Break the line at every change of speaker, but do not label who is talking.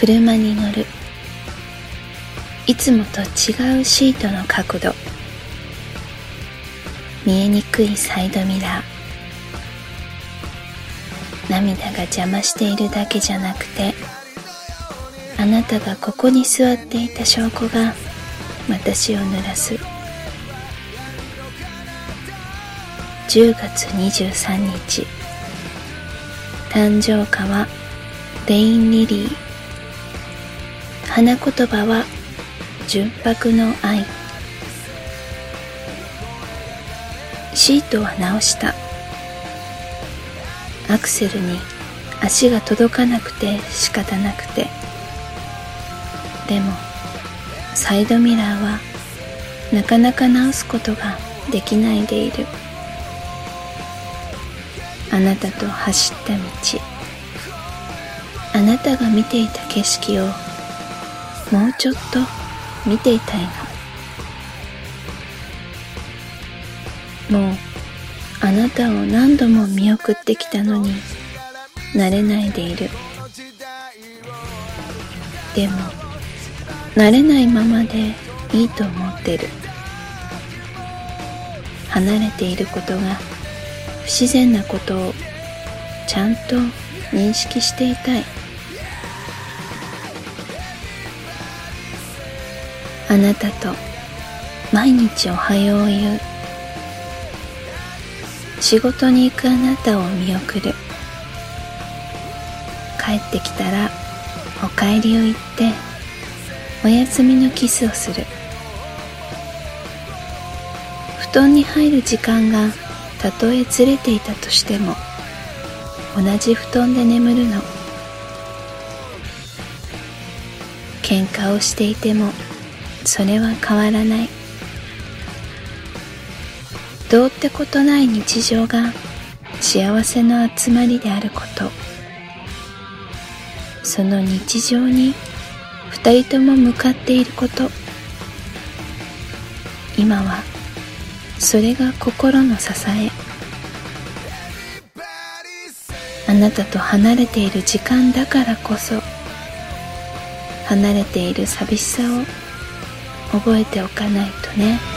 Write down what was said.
車に乗る。いつもと違うシートの角度、見えにくいサイドミラー。涙が邪魔しているだけじゃなくて、あなたがここに座っていた証拠が私を濡らす。10月23日、誕生花はレインリリー、花言葉は純白の愛。シートは直した。アクセルに足が届かなくて仕方なくて。でもサイドミラーはなかなか直すことができないでいる。あなたと走った道、あなたが見ていた景色をもうちょっと見ていたいの。もうあなたを何度も見送ってきたのに慣れないでいる。でも慣れないままでいいと思ってる。離れていることが不自然なことをちゃんと認識していたい。あなたと毎日おはようを言う。仕事に行くあなたを見送る。帰ってきたらお帰りを言ってお休みのキスをする。布団に入る時間がたとえずれていたとしても同じ布団で眠るの。喧嘩をしていてもそれは変わらない。どうってことない日常が幸せの集まりであること、その日常に二人とも向かっていること、今はそれが心の支え。あなたと離れている時間だからこそ、離れている寂しさを覚えておかないとね。